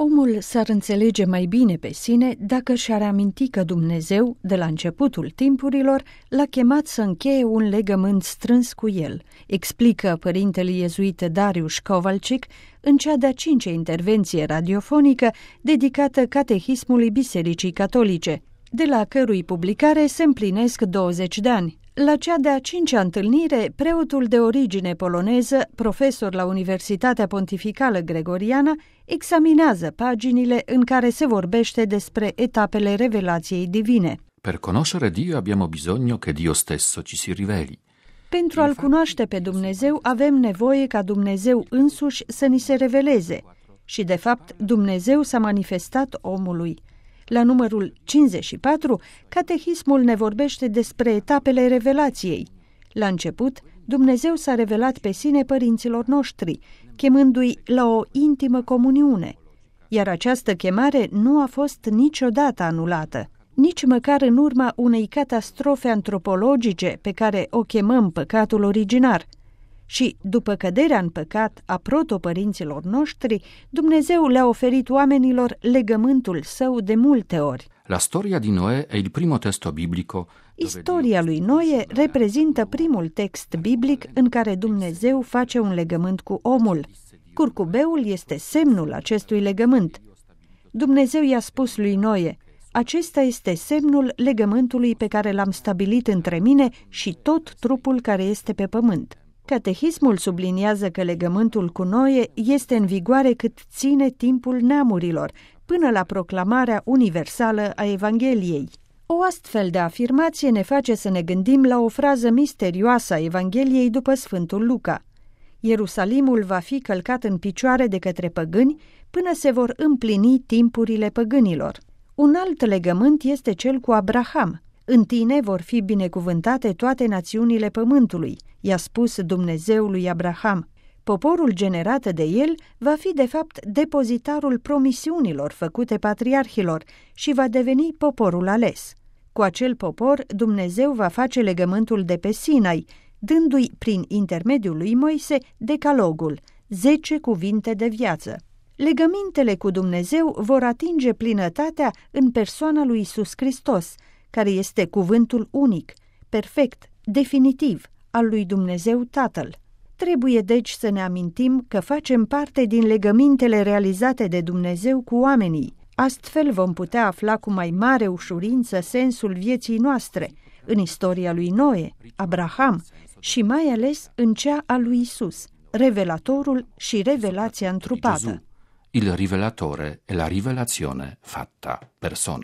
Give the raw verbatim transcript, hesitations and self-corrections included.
Omul s-ar înțelege mai bine pe sine dacă și-ar aminti că Dumnezeu, de la începutul timpurilor, l-a chemat să încheie un legământ strâns cu el, explică părintele iezuit Dariusz Kowalczyk în cea de-a cincea intervenție radiofonică dedicată Catehismului Bisericii Catolice, de la cărui publicare se împlinesc douăzeci de ani. La cea de-a cincea întâlnire, preotul de origine poloneză, profesor la Universitatea Pontificală Gregoriană, examinează paginile în care se vorbește despre etapele revelației divine. Per conoscere Dio abbiamo bisogno che Dio stesso ci si riveli. Pentru a-L cunoaște pe Dumnezeu, avem nevoie ca Dumnezeu însuși să ni se reveleze. Și, de fapt, Dumnezeu s-a manifestat omului. La numărul cincizeci și patru, Catehismul ne vorbește despre etapele revelației. La început, Dumnezeu s-a revelat pe sine părinților noștri, chemându-i la o intimă comuniune, iar această chemare nu a fost niciodată anulată, nici măcar în urma unei catastrofe antropologice pe care o chemăm păcatul originar. Și, după căderea în păcat a protopărinților noștri, Dumnezeu le-a oferit oamenilor legământul său de multe ori. La storia di Noè è il primo testo biblico. Istoria lui Noe reprezintă primul text biblic în care Dumnezeu face un legământ cu omul. Curcubeul este semnul acestui legământ. Dumnezeu i-a spus lui Noe: acesta este semnul legământului pe care l-am stabilit între mine și tot trupul care este pe pământ. Catehismul subliniază că legământul cu Noe este în vigoare cât ține timpul neamurilor, până la proclamarea universală a Evangheliei. O astfel de afirmație ne face să ne gândim la o frază misterioasă a Evangheliei după Sfântul Luca. Ierusalimul va fi călcat în picioare de către păgâni până se vor împlini timpurile păgânilor. Un alt legământ este cel cu Abraham. În tine vor fi binecuvântate toate națiunile pământului, i-a spus Dumnezeu lui Abraham. Poporul generat de el va fi de fapt depozitarul promisiunilor făcute patriarhilor și va deveni poporul ales. Cu acel popor Dumnezeu va face legământul de pe Sinai, dându-i prin intermediul lui Moise decalogul, zece cuvinte de viață. Legămintele cu Dumnezeu vor atinge plinătatea în persoana lui Iisus Hristos, care este cuvântul unic, perfect, definitiv al lui Dumnezeu Tatăl. Trebuie deci să ne amintim că facem parte din legămintele realizate de Dumnezeu cu oamenii. Astfel vom putea afla cu mai mare ușurință sensul vieții noastre, în istoria lui Noe, Abraham și mai ales în cea a lui Isus, revelatorul și revelația întrupată. Il rivelatore e la rivelazione fatta persona.